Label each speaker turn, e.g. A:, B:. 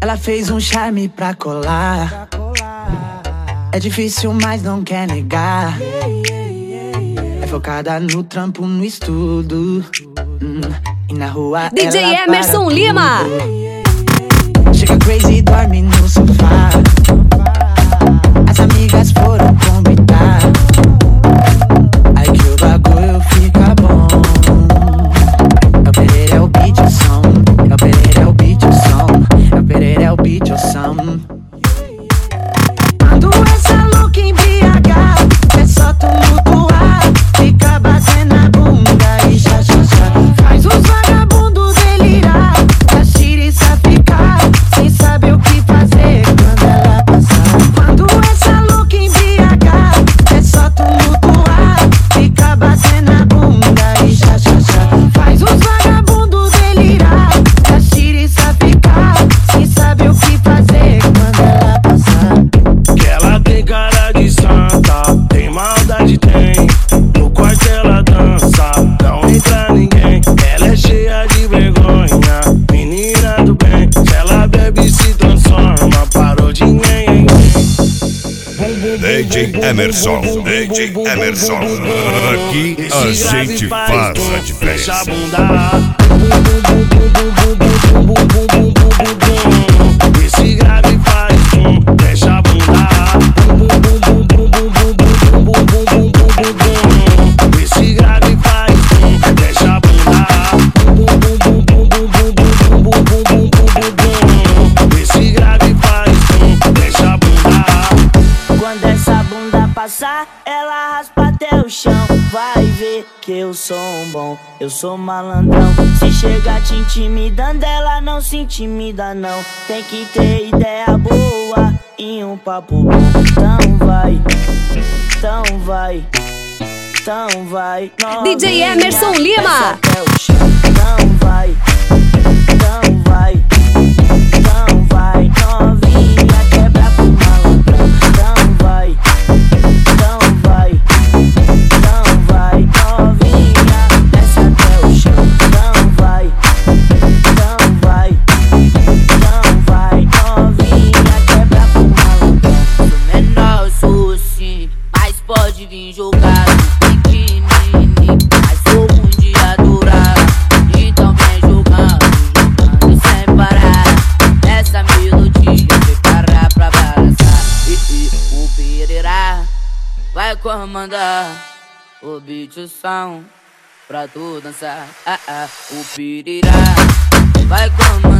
A: Ela fez um charme pra colar. É difícil, mas não quer negar. É focada no trampo, no estudo. E na rua
B: DJ
A: ela
B: Emerson
A: para
B: Lima.
A: tudo. Chega crazy, dorme no sofá. As amigas foram convidar. Aí que o bagulho fica bom. É o Pereira, é o beat, o som. É o Pereira, é o beat, o som. É o Pereira, é o beat, o som. Quando essa louca embriagar, é só tumultuar. Fica batendo a bunda e já, já, já. Faz os vagabundos delirar. A xiriça ficar sem saber o que fazer quando ela passar. Quando essa louca embriagar, é só tumultuar. Fica batendo a bunda e já, já, já. Faz os vagabundos delirar. A xiriça ficar sem saber o que fazer quando ela passar.
C: Que ela tem cara de santa, tem maldade, tem. No quarto ela dança, não entra ninguém. Ela é cheia de vergonha, menina do bem. Se ela bebe se transforma, parou de nhen.
D: DJ Emerson, DJ Emerson. Aqui a gente faz a diferença.
C: Esse grave faz deixa a bunda. Esse grave faz deixa a bunda. Esse grave faz deixa a bunda.
E: Quando essa bunda passar, ela raspa até o chão. Vai ver que eu sou um bom, eu sou malandrão. Se chegar te intimidando, ela não se intimida não. Tem que ter ideia boa e um papo bom. Então vai, então vai, então vai.
B: DJ Emerson Lima.
E: Até o chão. Então vai, então vai, então vai. Novinha quebra pro malandrão. Então vai, então vai, então vai. Novinha desce até o chão. Então vai, então vai, então vai. Novinha quebra pro malandrão.
F: Sou menor, sou sim, mas pode vir jogar no biquíni. Mas sou ruim de adorar, então vem jogando, jogando sem parar. Essa melodia preparar pra balançar. O Pereira vai comandar o beat, o som pra tu dançar. O Pereira vai comandar.